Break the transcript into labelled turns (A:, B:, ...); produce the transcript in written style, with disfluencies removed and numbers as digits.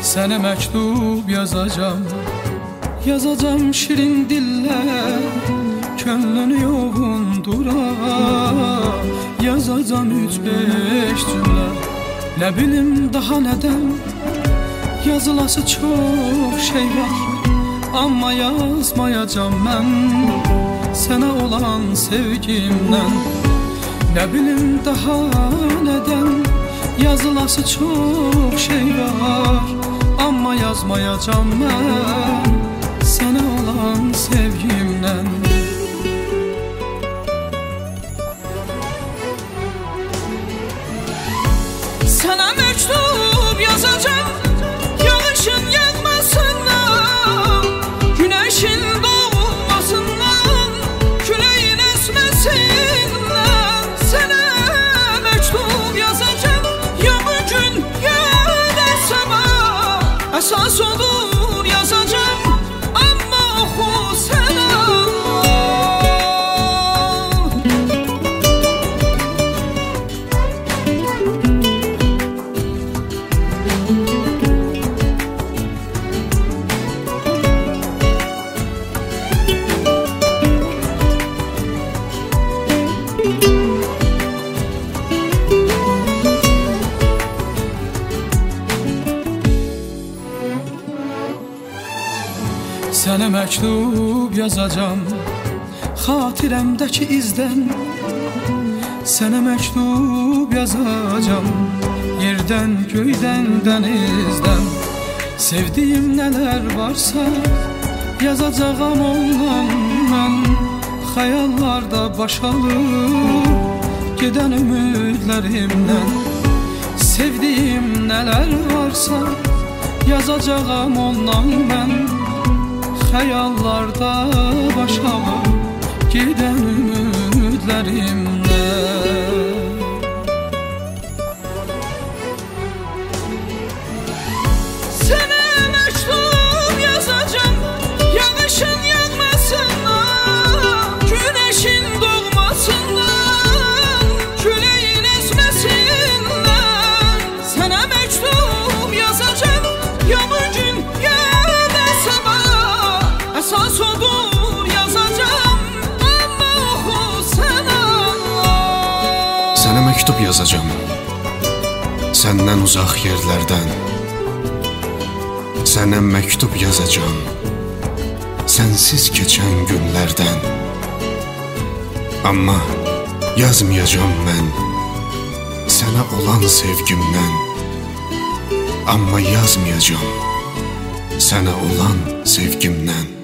A: Sənə məktub yazacam, yazacam şirin dillər, könlünü yoğundura. Yazacam 3-5 cümlə, nə bilim daha nədən. Yazılası çox şey var, amma yazmayacam mən sənə olan sevgimdən. Nə bilim daha nədən. Yazılası çox şey var, amma yazmayacam mən sənə olan sevgimdən. Sənə məktub yazacam, yağışın yağmasından, günəşin doğmasından, küləyin əsməsindən. Sənə məktub yazacam, ya bugün ya da sabah, əsas olur yazacam, amma oxu sənə. Sənə məktub yazacam, xatirəmdəki izdən. Sənə məktub yazacam, yerdən, göydən, dənizdən. Sevdiyim nələr varsa yazacağam ondan mən. Xəyallarda başalıb gedən ümidlərimdən. Sevdiyim nələr varsa yazacağam ondan mən. Xəyallarda başalıb gedən ümidlərimdən. Sənə məktub yazacam, yağışın yağmasından, günəşin doğmasından, küləyin əsməsindən. Sənə məktub yazacam, ya bugün ya da sabah, əsas olur yazacam, amma oxu sənə.
B: Sənə məktub yazacam, səndən uzaq yerlərdən. Sənə məktub yazacam, sənsiz keçən günlərdən. Amma yazmayacam mən sənə olan sevgimdən. Amma yazmayacam sənə olan sevgimdən.